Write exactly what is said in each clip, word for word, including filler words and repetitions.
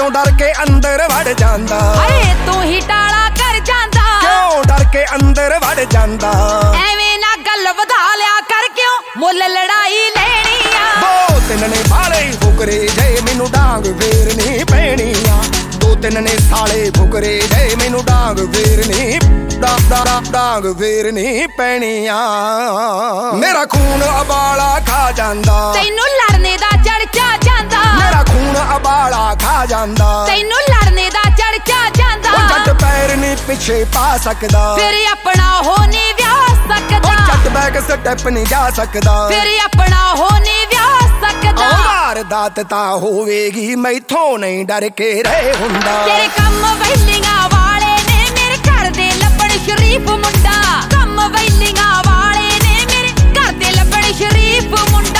क्यों डर के अंदर वड़ जांदा हाय तू ही टाला कर जांदा क्यों डर के अंदर वड़ जांदा एवें ना गल वधा लिया कर क्यों मुल लड़ाई लेनी आ दो तिन ने बाले फुकरे जे मैनू डांग फेरनी पैनी आ दो तिन ने साले फुकरे जे मैनू डांग फेरनी डांग फेरनी पैनी आ मेरा खून अबाला खा जांदा तैनू लड़ने दा चढ़चा जांदा मेरा खून अबाला खा जांदा तैनू लड़ने दा चढ़चा जांदा ओ जट पैर नहीं पीछे पा सकदा फिर अपना हो नहीं व्याह सकदा ओ जट बैग स्टेप नहीं जा सकदा फिर अपना हो नहीं व्याह सकदा वारदात ता होवेगी मैथों नहीं डर के रहे हुंदा तेरे कम वैलियां वाले ने मेरे घर दे लब्बड़ शरीफ मुंडा कम वैलियां वाले ने मेरे घर दे लब्बड़ शरीफ मुंडा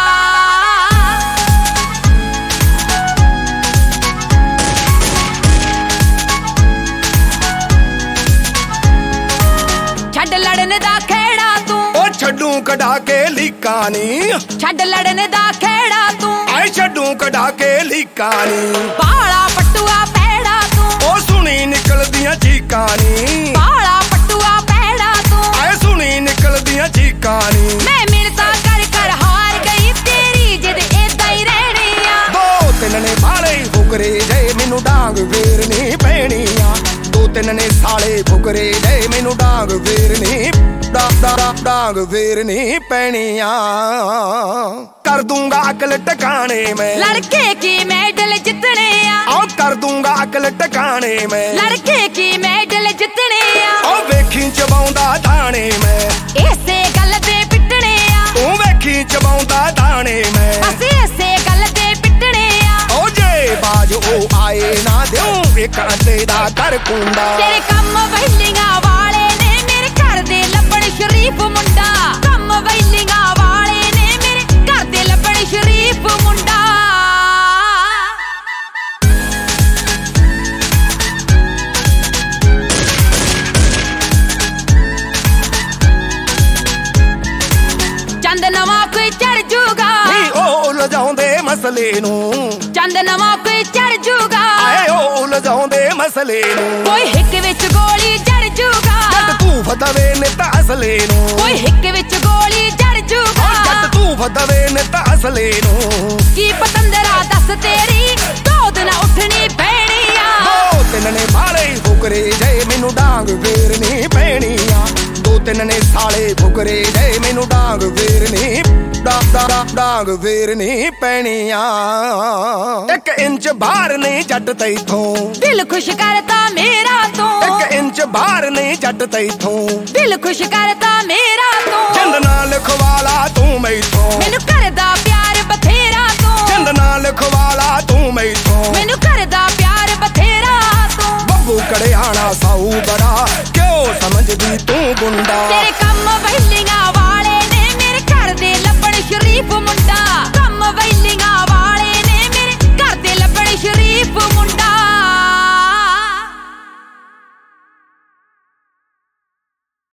छड़ लड़ने दा खेड़ा तू ओ छड्डू कढा के लीकानी छड़ लड़ने दा खेड़ा तू आए छड्डू कढा के लीकानी पाला पटुआ पैड़ा तू ओ सुनी निकलदियां चीकानी पाला पटुआ पैड़ा तू आए सुनी निकलदियां चीकानी मैं मिलता कर कर हार गई तेरी जिद एदा ही रहनी आ दो तिन ने बाले फुकरे जे मैनू डांग फेरनी पैनी आ दो तिन ने साले फुकरे जे मैनू डांग फेरनी डांग फेरनी पैनी आ कर दूंगा अकल टकाने में लड़के की मेडल जितने आ आओ कर दूंगा अकल टकाने में लड़के की मेडल जितने आ ओ वेखी चबाउंदा दाने में ऐसे गल दे पिटने आ तू वेखी चबाउंदा दाने में बस ऐसे गल दे पिटने आ ओ जे बाज ओ आए ना देऊं एक अंडे दा कर कुंडा तेरे कम वैलियां वाले ने मेरे घर दे लब्बड़ शरीफ मुंडा कम वैलियां वाले ने मेरे घर दे लब्बड़ शरीफ मुंडा चंद नवा कोई चढ़ जूगा नी ओ उलझाउंदे मसले नू चंद नवा कोई चढ़ जूगा आए ओ उलझाउंदे मसले नू कोई हिक विच गोली चढ़ जूगा जट तू फदवे ने ता असले नू कोई हिक विच गोली चढ़ जूगा जट तू फदवे ने ता असले नू की पतंदरा दस तेरी दो दिन उठनी पैनी आ दो तिन ने बाले फुकरे जे मैनू डांग फेरनी पैनी आ दो तिन ने साले फुकरे जे मैनू डांग फेरनी डांग फेरनी पैनी आ एक इंच बाहर नहीं जट तैथों दिल खुश करता मेरा तू एक इंच बाहर नहीं जट तैथों दिल खुश करता मेरा तू चंद नाल खवाला तू मैथों मैनू करदा प्यार बथेरा तू चंद नाल खवाला तू मैथों मैनू करदा प्यार बथेरा तू बब्बू कड़े आना साऊ बड़ा क्यों समझदी तू गुंडा तेरे